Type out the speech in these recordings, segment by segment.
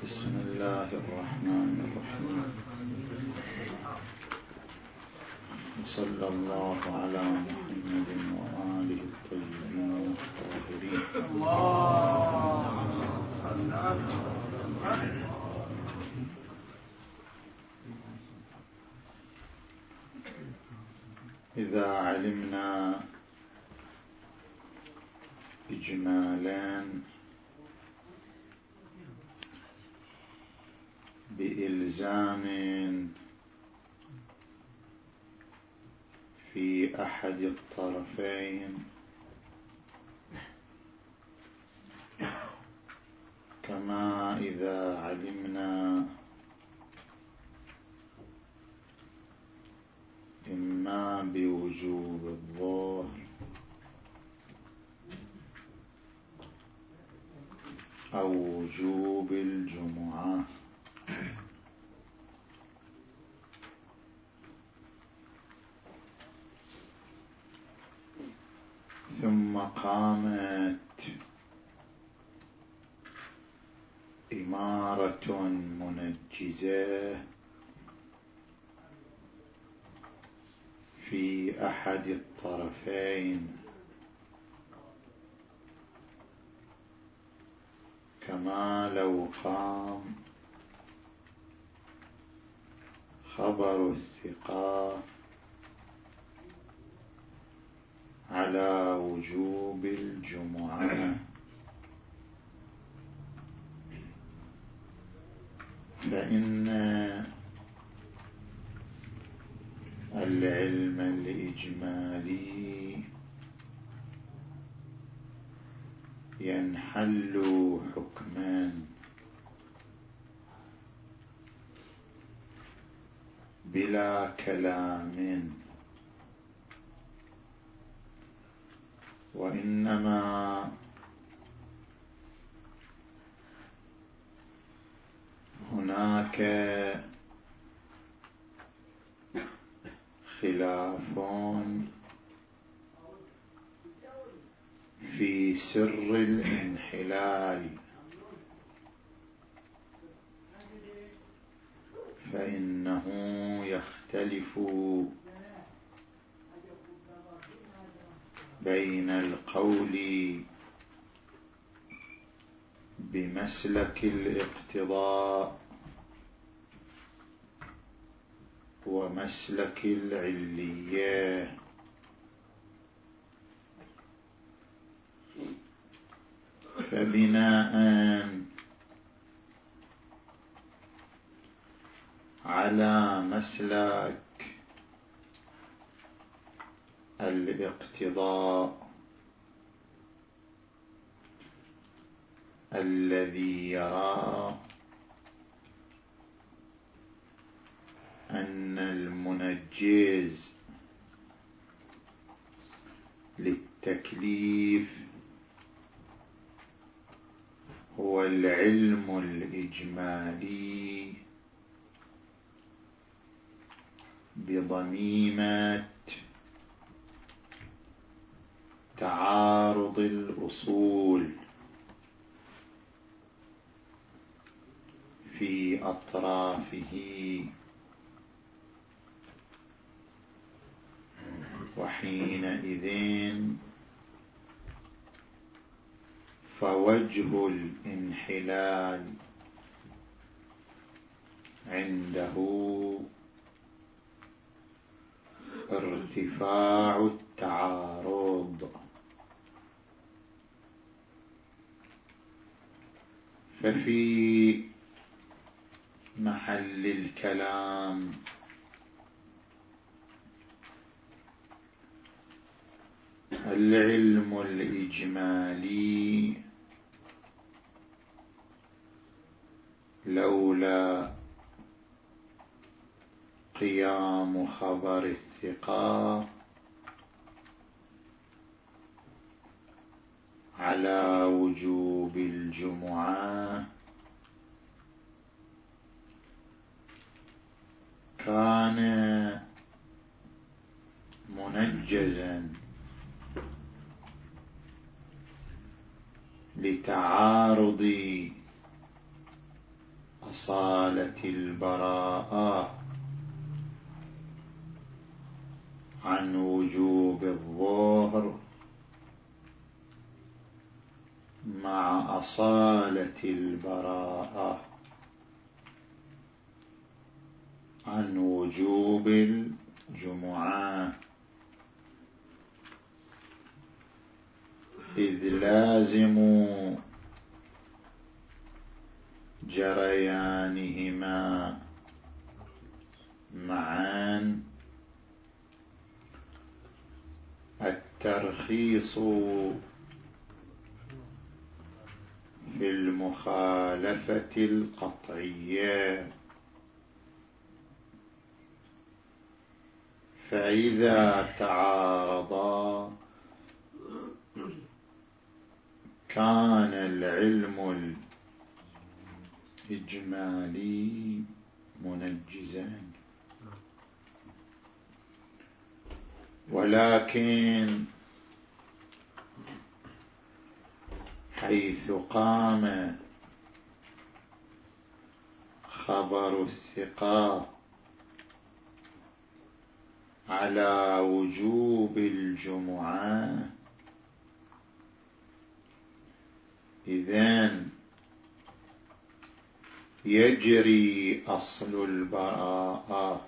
بسم الله الرحمن الرحيم. صلى الله على محمد وآله الطيبين الطاهرين. إذا علمنا إجمالا بإلزام في أحد الطرفين كما إذا علمنا إما بوجوب الظهر أو وجوب الجمعة، ثم قامت إمارة منجزة في أحد الطرفين كما لو قام خبر الثقة على وجوب الجمعة، فإن العلم الإجمالي ينحل حكما بلا كلام، وإنما هناك خلاف في سر الانحلال، فإنه يختلف بين القول بمسلك الاقتضاء ومسلك العلية، فبناء على مسلك الاقتضاء الذي يرى أن المنجز للتكليف هو العلم الإجمالي بضميمة تعارض الأصول في أطرافه، وحينئذ فوجه الانحلال عنده ارتفاع التعارض، ففي محل الكلام العلم الإجمالي لولا قيام خبر الثقة على وجوب الجمعة كان منجزا لتعارض أصالة البراءة عن وجوب الظهر مع أصالة البراءة عن وجوب الجمعة، إذ لازم جريانهما معا الترخيص في المخالفة القطعية. فإذا تعارضا كان العلم الإجمالي منجزا، ولكن حيث قام خبر الثقة على وجوب الجمعة، إذن يجري أصل البراءة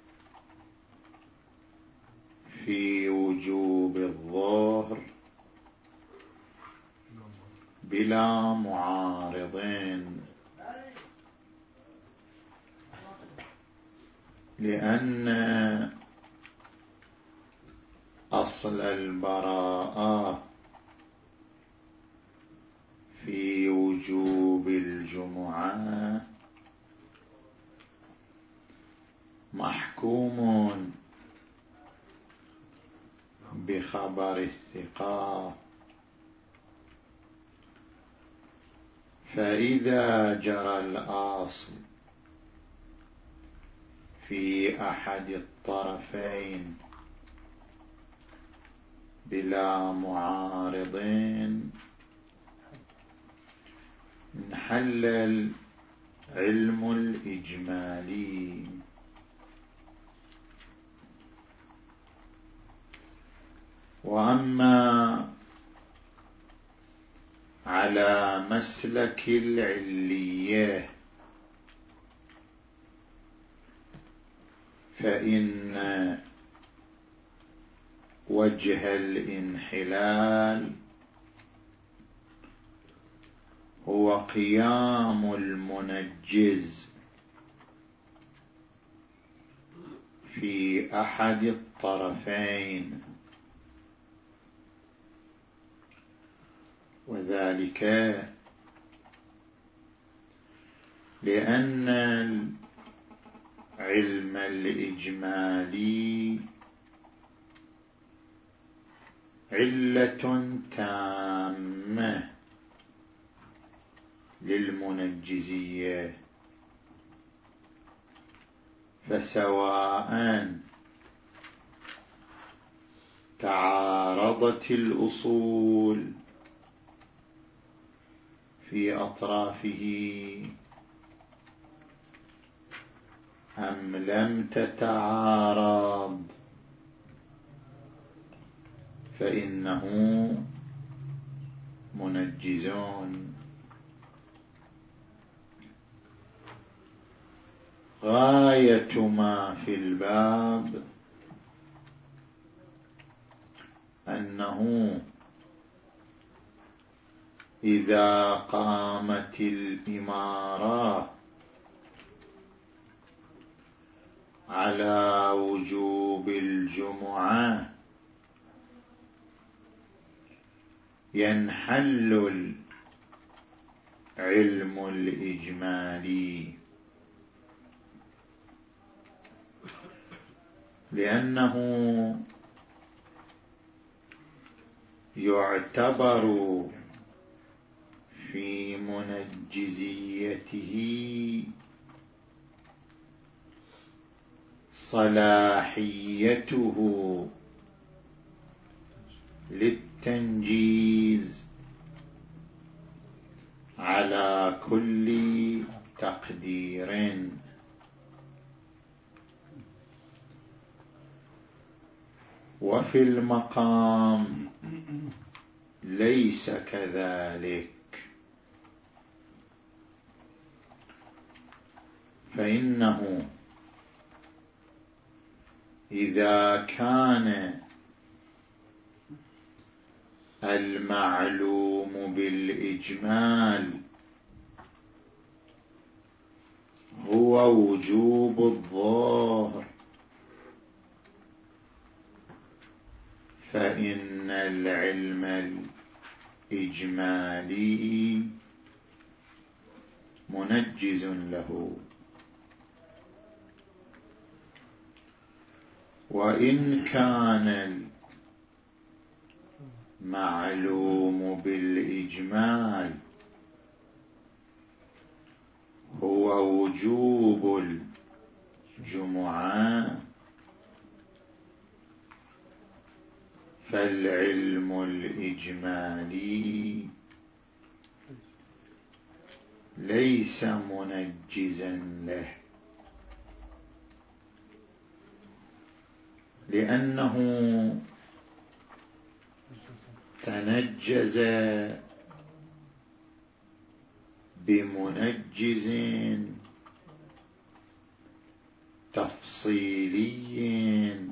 في وجوب الظهر بلا معارضين، لأن أصل البراءة في وجوب الجمعة محكوم بخبر الثقة، فإذا جرى الأصل في أحد الطرفين بلا معارضين انحل العلم الإجمالي. وأما على مسلك العلية فإن وجه الانحلال هو قيام المنجز في أحد الطرفين، وذلك لأن العلم الإجمالي علة تامة للمنجزية، فسواء تعارضت الأصول في أطرافه أم لم تتعارض فإنه منجزون. غاية ما في الباب أنه إذا قامت الإمارة على وجوب الجمعة ينحل العلم الإجمالي، لأنه يعتبر في منجزيته صلاحيته للتنجيز على كل تقدير. وفي المقام ليس كذلك، فإنه إذا كان المعلوم بالإجمال هو وجوب الظاهر، فإن العلم الإجمالي منجز له. وإن كان المعلوم بالإجمال هو وجوب الجمعة، فالعلم الإجمالي ليس منجزا له، لأنه تنجز بمنجز تفصيلي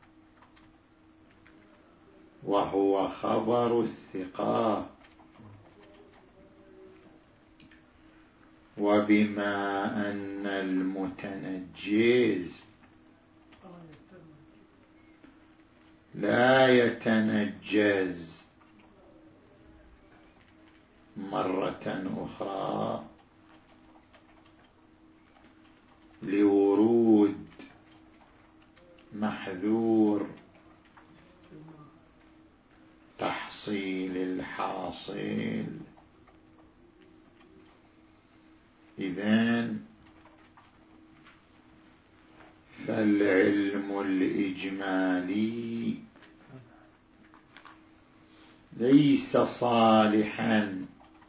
وهو خبر الثقة. وبما أن المتنجز لا يتنجز مرة أخرى لورود محذور تحصيل الحاصل، إذن فالعلم الإجمالي ليس صالحا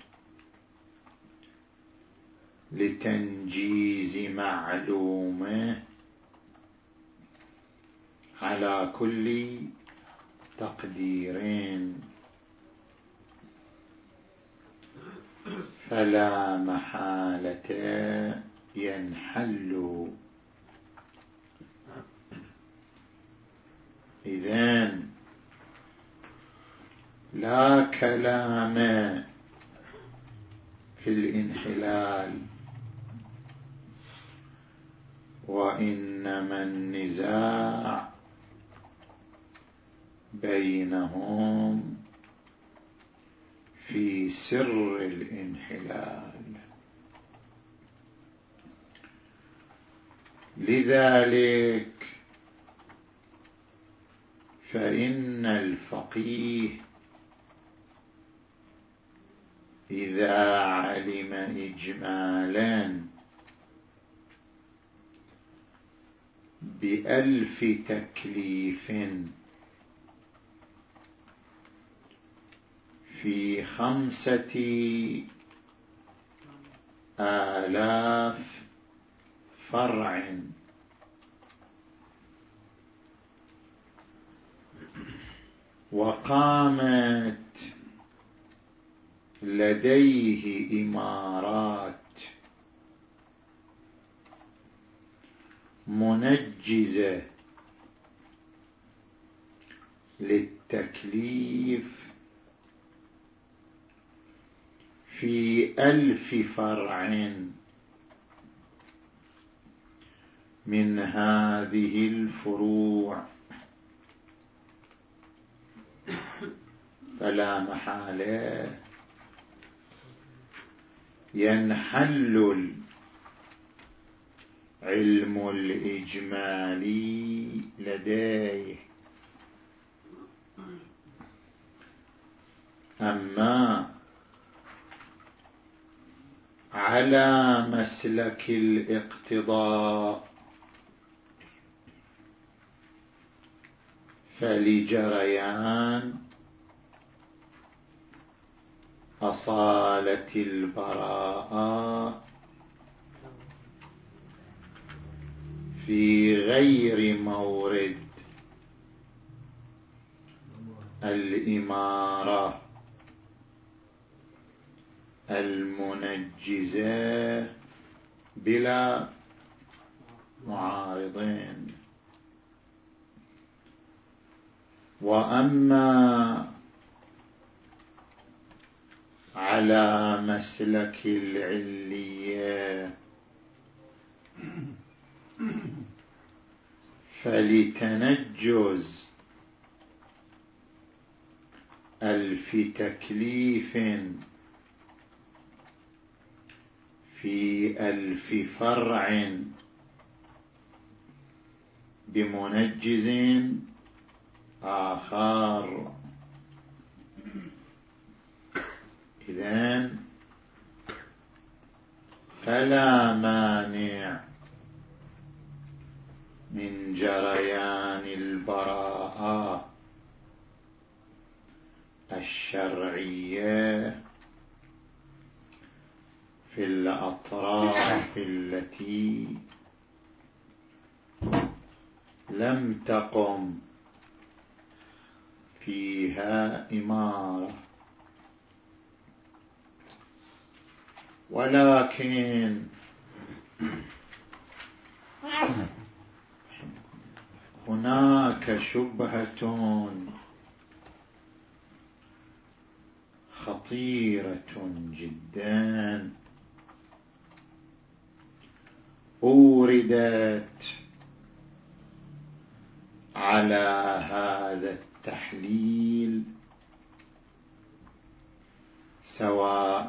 لتنجيز معلومه على كل تقدير، فلا محالة ينحل. إذن لا كلام في الانحلال، وإنما النزاع بينهم في سر الانحلال. لذلك فإن الفقيه إذا علم إجمالا ب1000 تكليف في 5000 فرع، وقامت لديه إمارات منجزة للتكليف في 1000 فرع من هذه الفروع، فلا محالة ينحل العلم الإجمالي لديه. أما على مسلك الاقتضاء فلجريان أصالة البراءة في غير مورد الإمارة المنجزة بلا معارضين. وأما على مسلك العلية فلتنجز ألف تكليف في ألف فرع بمنجز آخر. إذن فلا مانع من جريان البراءة الشرعية في الأطراف التي لم تقم فيها إمارة. ولكن هناك شبهة خطيرة جدا أوردت على هذا التحليل، سواء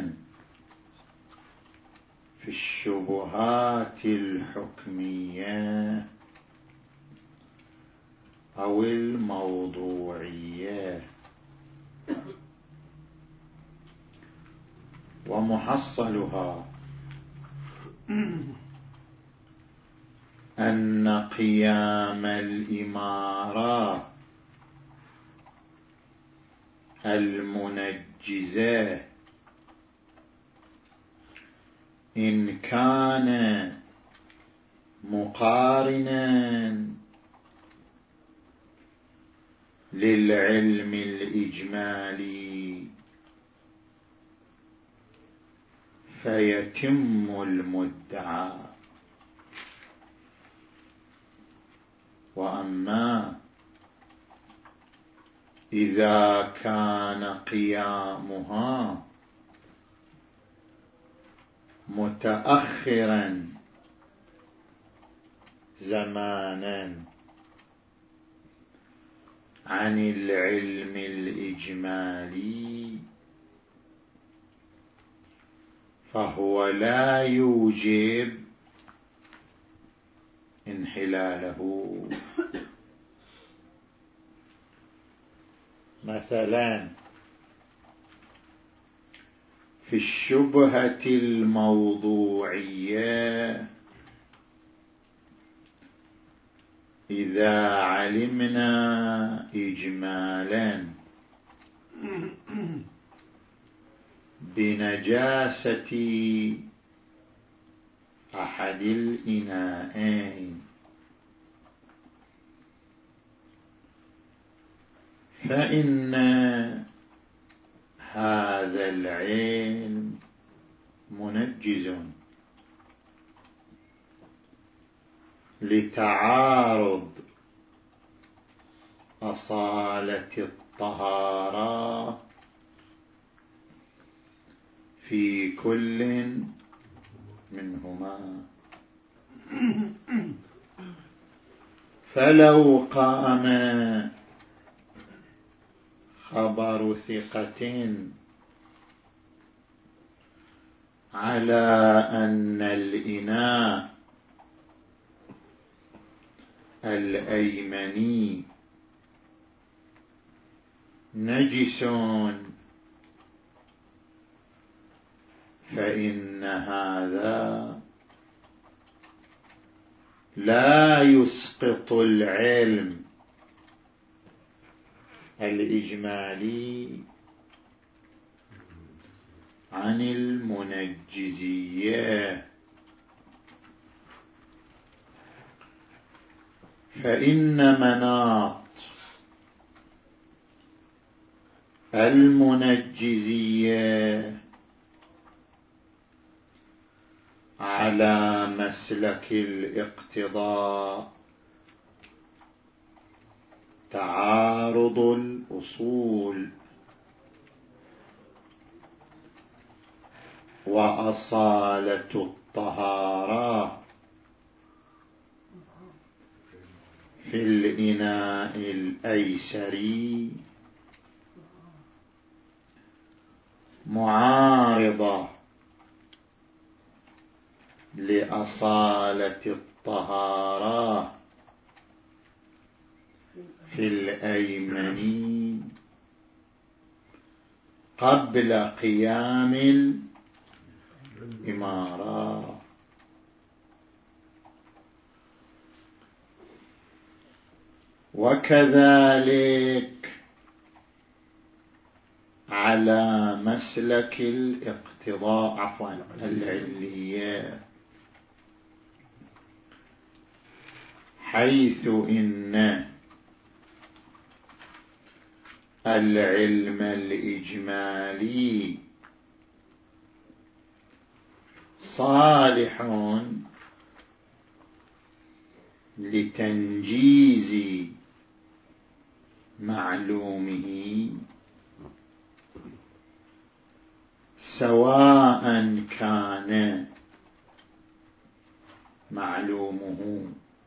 في الشبهات الحكمية أو الموضوعية. ومحصلها أن قيام الإمارة المنجزة إن كان مقارنا للعلم الإجمالي فيتم المدعى. وأما إذا كان قيامها متأخرا زمانا عن العلم الإجمالي فهو لا يوجب انحلاله. مثلا في الشبهة الموضوعية إذا علمنا إجمالا بنجاسة أحد الإناءين فإن هذا العلم منجز لتعارض أصالة الطهارة في كل منهما. فلو قام خبر ثقة على أن الإناء الأيمني نجس فإن هذا لا يسقط العلم الإجمالي عن المنجزية. فإن مناط المنجزية على مسلك الاقتضاء تعارض الأصول وأصالة الطهارة في الإناء الأيسر معارضة لأصالة الطهارة في الأيمن قبل قيام الإمارة. وكذلك على مسلك الاقتضاء العلية، حيث إن العلم الإجمالي صالح لتنجيز معلومه سواء كان معلومه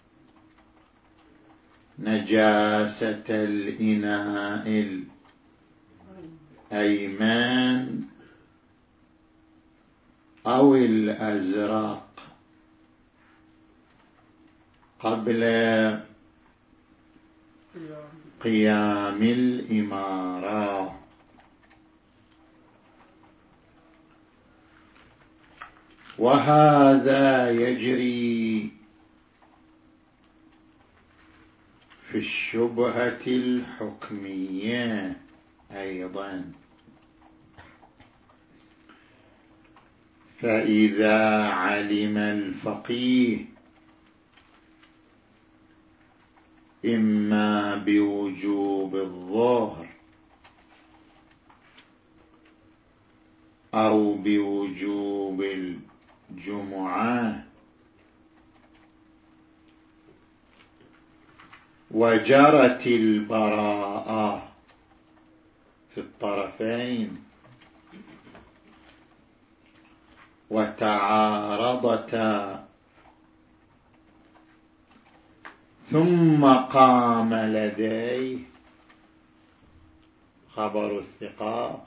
نجاسة الإناء الأيمن أو الأزرق قبل قيام الإمارة. وهذا يجري في الشبهة الحكمية أيضا. فإذا علم الفقيه إما بوجوب الظهر أو بوجوب الجمعة وجرت البراءة في الطرفين وتعارضتا ثم قام لديه خبر الثقة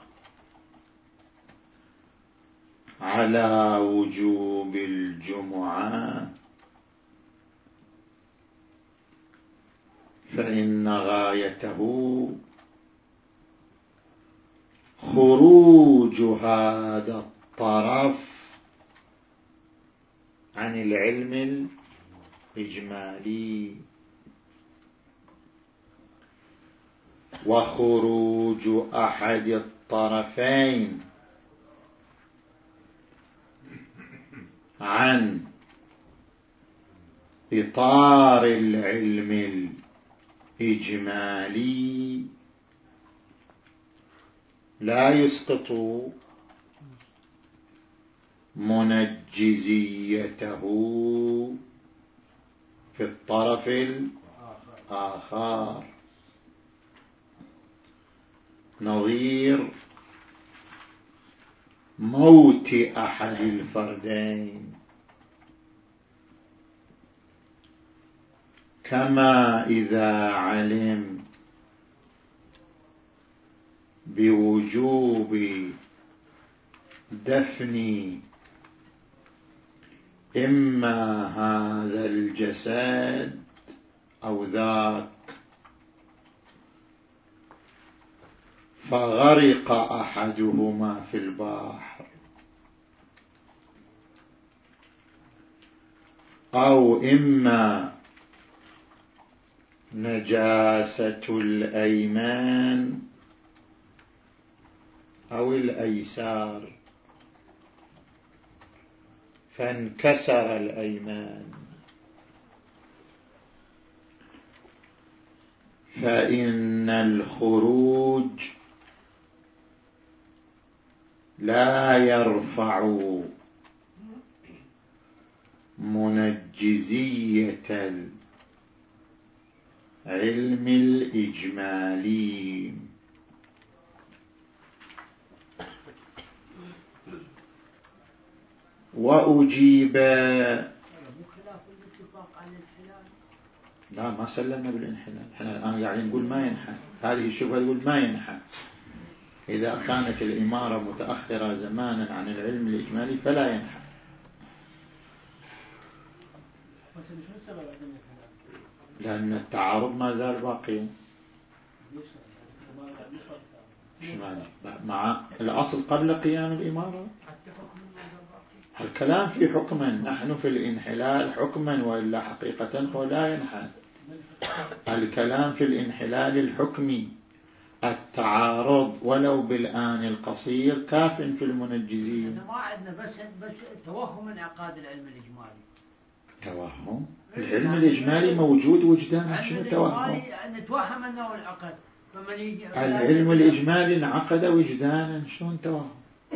على وجوب الجمعة، فإن غايته خروج هذا الطرف عن العلم الإجمالي وخروج أحد الطرفين عن إطار العلم الإجمالي لا يسقط منجزيته في الطرف الآخر، نظير موت أحد الفردين. كما إذا علم بوجوب دفن إما هذا الجسد أو ذاك فغرق أحدهما في البحر، أو إما نجاسة الأيمان أو الأيسار فانكسر الأيمان، فإن الخروج لا يرفع منجزية العلم الإجمالي. وأجيب لا، ما سلمنا بالانحلال. احنا الآن يعني نقول ما ينحل. هذه الشبهة يقول ما ينحل. إذا كانت الإمارة متأخرة زمانا عن العلم الإجمالي فلا ينحل. لأن التعارض ما زال باقيا مع الأصل قبل قيام الإمارة. الكلام في حكما، نحن في الانحلال حكما، وإلا حقيقة هو لا ينحل. الكلام في الانحلال الحكمي، التعارض ولو بالآن القصير كاف في المنجزين. ما عندنا بس توهم انعقاد العلم الإجمالي. توهم العلم الإجمالي موجود وجدان. شنو توهم؟ نتوهم أنه انعقد. العلم الإجمالي انعقد وجدانا. شلون توهم؟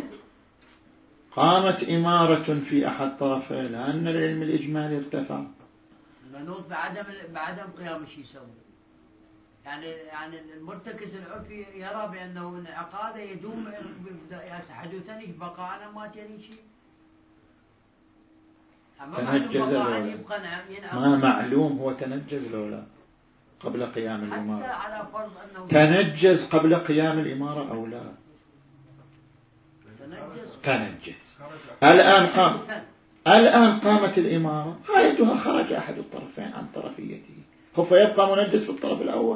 قامت إمارة في أحد طرفين لأن العلم الإجمالي ارتفع. المنوط بعدم قيام شيء يسوي. يعني المرتكز العرفي يرى بأنه انعقاده يدوم حدوثا بقاء ما تيني شيء. تنجز لولا ما معلوم هو تنجز لولا قبل قيام الإمارة. على فرض أنه تنجز قبل قيام الإمارة أو لا؟ تنجز. الآن قامت الإمارة، غايتها خرج أحد الطرفين عن طرفيته، هو فيبقى منجز في الطرف الأول.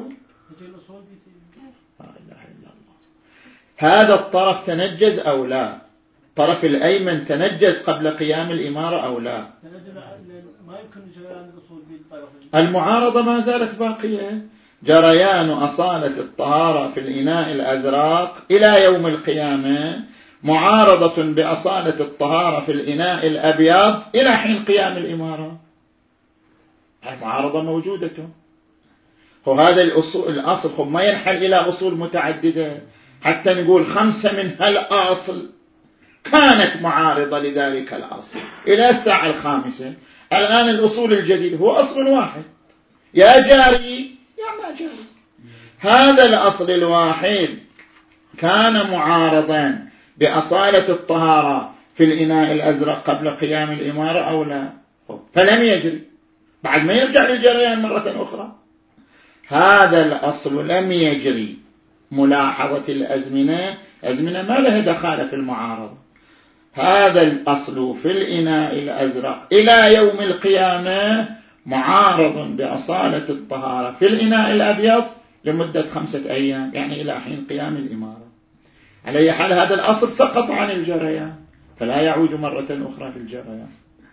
لا إله إلا الله. هذا الطرف تنجز أو لا؟ الطرف الأيمن تنجز قبل قيام الإمارة أو لا؟ ما يمكن جريان الأصول بالطرف. المعارضة ما زالت باقية. جريان أصالة الطهارة في الإناء الأزرق إلى يوم القيامة معارضة بأصالة الطهارة في الإناء الأبيض إلى حين قيام الإمارة. المعارضة موجودة. وهذا الأصل ما ينحل إلى أصول متعددة حتى نقول 5 من هالأصل كانت معارضة لذلك الأصل إلى الساعة 5. الآن الأصول الجديد هو أصل واحد، يا جاري يا ما جاري. هذا الأصل الواحد كان معارضا بأصالة الطهارة في الإناء الأزرق قبل قيام الإمارة أو لا؟ فلم يجري، بعد ما يرجع للجريان مرة أخرى. هذا الأصل لم يجري. ملاحظة الأزمنة ما لها دخل في المعارضة. هذا الأصل في الإناء الأزرق إلى يوم القيامة معارض بأصالة الطهارة في الإناء الأبيض لمدة 5 أيام، يعني إلى حين قيام الإمارة. على أي حال هذا الأصل سقط عن الجريان فلا يعود مرة أخرى في الجريان.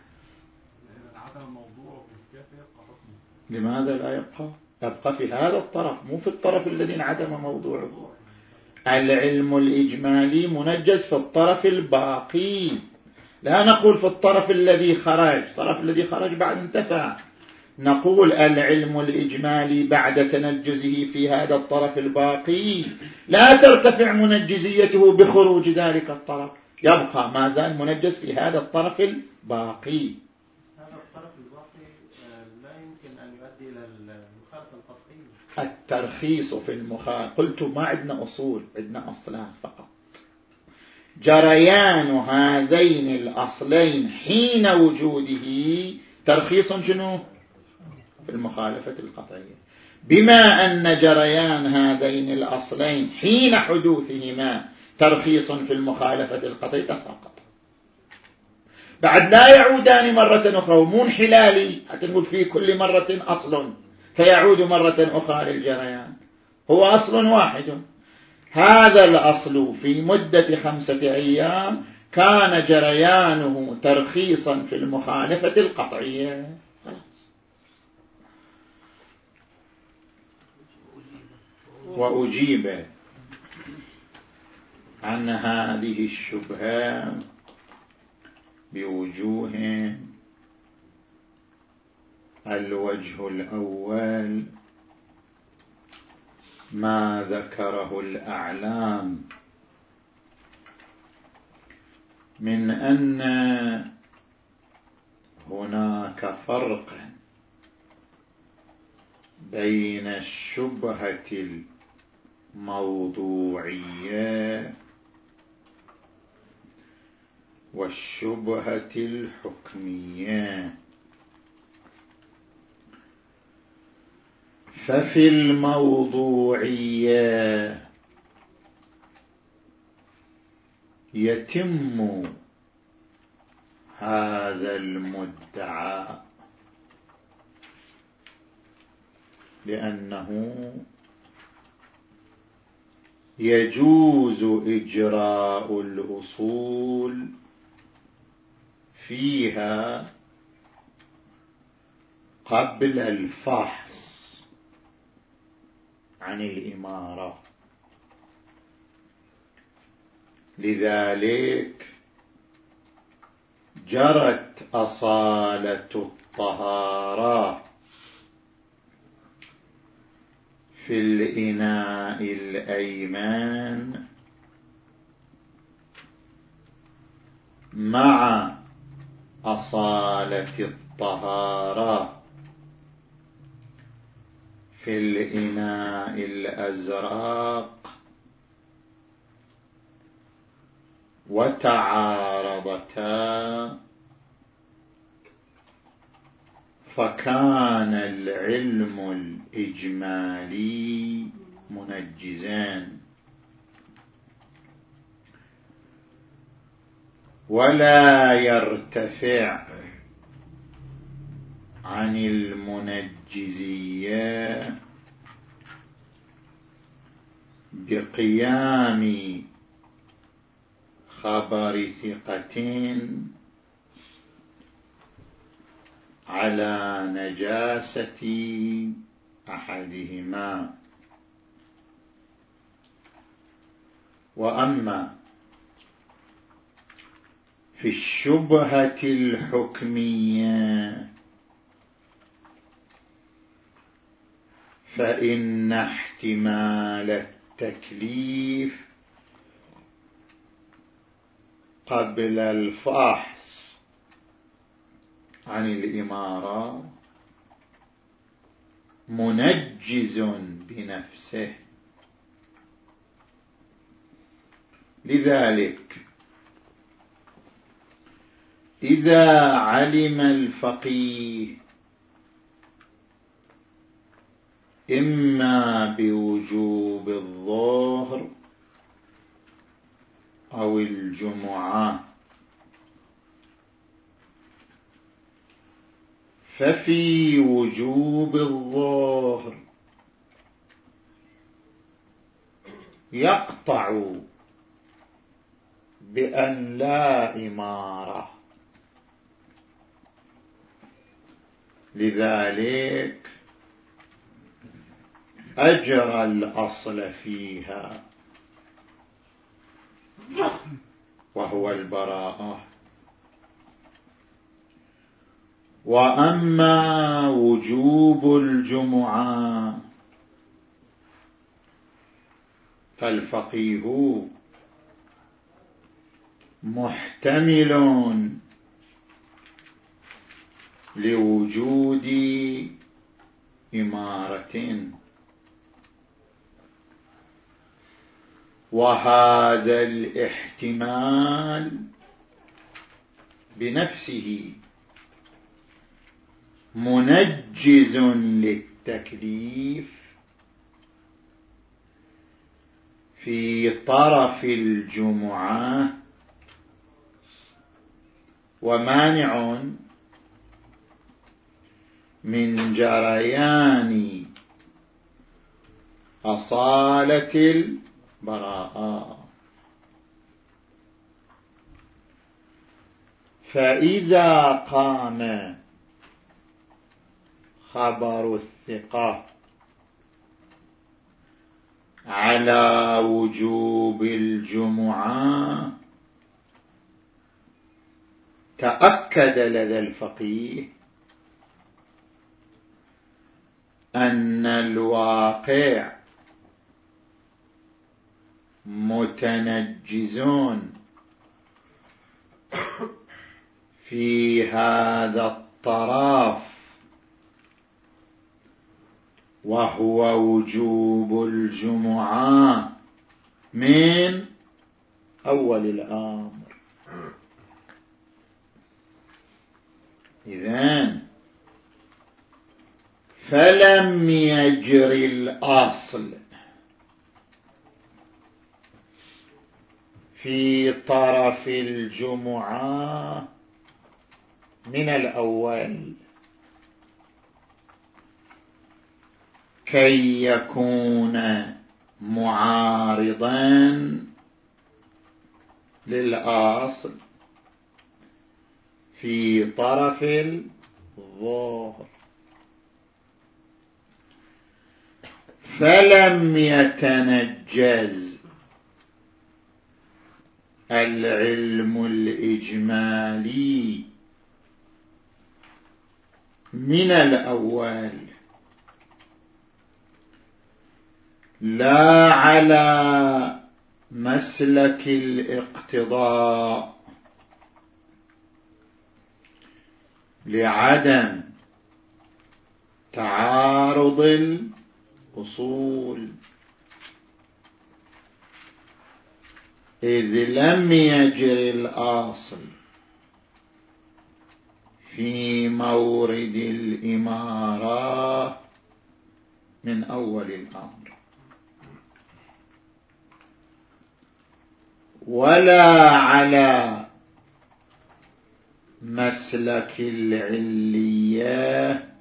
لماذا لا يبقى؟ يبقى في هذا الطرف، مو في الطرف الذي انعدم موضوعه. العلم الإجمالي منجز في الطرف الباقي، لا نقول في الطرف الذي خرج. الطرف الذي خرج بعد انتفع. نقول العلم الإجمالي بعد تنجزه في هذا الطرف الباقي لا ترتفع منجزيته بخروج ذلك الطرف، يبقى ما زال منجز في هذا الطرف الباقي. هذا الطرف الباقي لا يمكن أن يؤدي إلى المخالفة القطعية. الترخيص في المخالفة، قلت ما عندنا أصول، عندنا أصلان فقط. جريان هذين الأصلين حين وجوده ترخيص شنو؟ في المخالفة القطعية. بما أن جريان هذين الأصلين حين حدوثهما ترخيص في المخالفة القطعية تساقط، بعد لا يعودان مرة أخرى، ومو انحلالي حتى نقول في كل مرة أصل فيعود مرة أخرى للجريان، هو أصل واحد. هذا الأصل في مدة 5 أيام كان جريانه ترخيصا في المخالفة القطعية. وأجيب عن هذه الشبهة بوجوه. الوجه الأول ما ذكره الأعلام من أن هناك فرقا بين الشبهة الموضوعية والشبهة الحكمية. ففي الموضوعية يتم هذا المدعى لأنه يجوز إجراء الأصول فيها قبل الفحص عن الإمارة. لذلك جرت أصالة الطهارة في الإناء الأيمن مع أصالة الطهارة في الإناء الأزرق، وتعارضتا، فكان العلم الإجمالي منجزان، ولا يرتفع عن المنجزية بقيام خبر ثقة على نجاسة أحدهما. وأما في الشبهة الحكمية فإن احتمال التكليف قبل الفحص عن الإمارة منجز بنفسه. لذلك إذا علم الفقيه إما بوجوب الظهر أو الجمعة، ففي وجوب الظهر يقطع بأن لا إمارة. لذلك أجرى الأصل فيها وهو البراءة. وأما وجوب الجمعة فالفقيه محتمل لوجود إمارة، وهذا الاحتمال بنفسه منجز للتكليف في طرف الجمعة، ومانع من جريان أصالة البراءة. فإذا قام خبر الثقة على وجوب الجمعة تأكد لدى الفقيه أن الواقع متنجزون في هذا الطرف، وهو وجوب الجمعة من أول الأمر. إذن فلم يجري الأصل في طرف الجمعة من الأول كي يكون معارضا للأصل في طرف الظهر، فلم يتنجز العلم الإجمالي من الأول لا على مسلك الاقتضاء لعدم تعارض الأصول، إذ لم يجر الأصل في مورد الإمارة من أول الأمر، ولا على مسلك العلية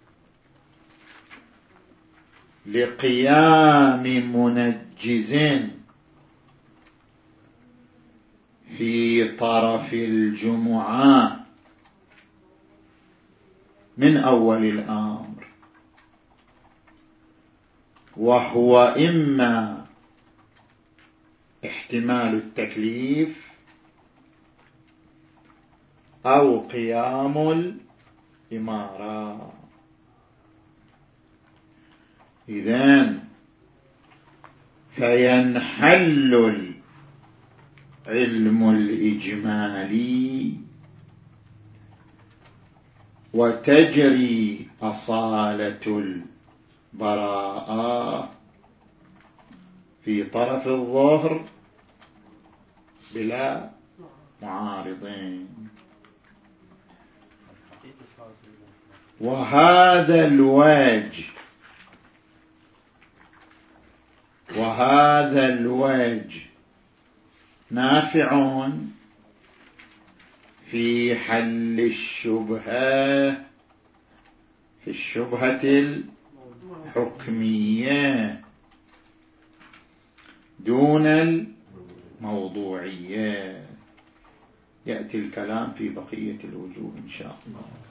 لقيام منجز في طرف الجمعة من أول الأمر، وهو إما احتمال التكليف أو قيام الإمارة. إذن فينحل العلم الإجمالي وتجري أصالة البراءة في طرف الظهر بلا معارضين. وهذا الوجه نافع في حل الشبهة في الشبهة الحكمية دون الموضوعية. يأتي الكلام في بقية الوجوه إن شاء الله.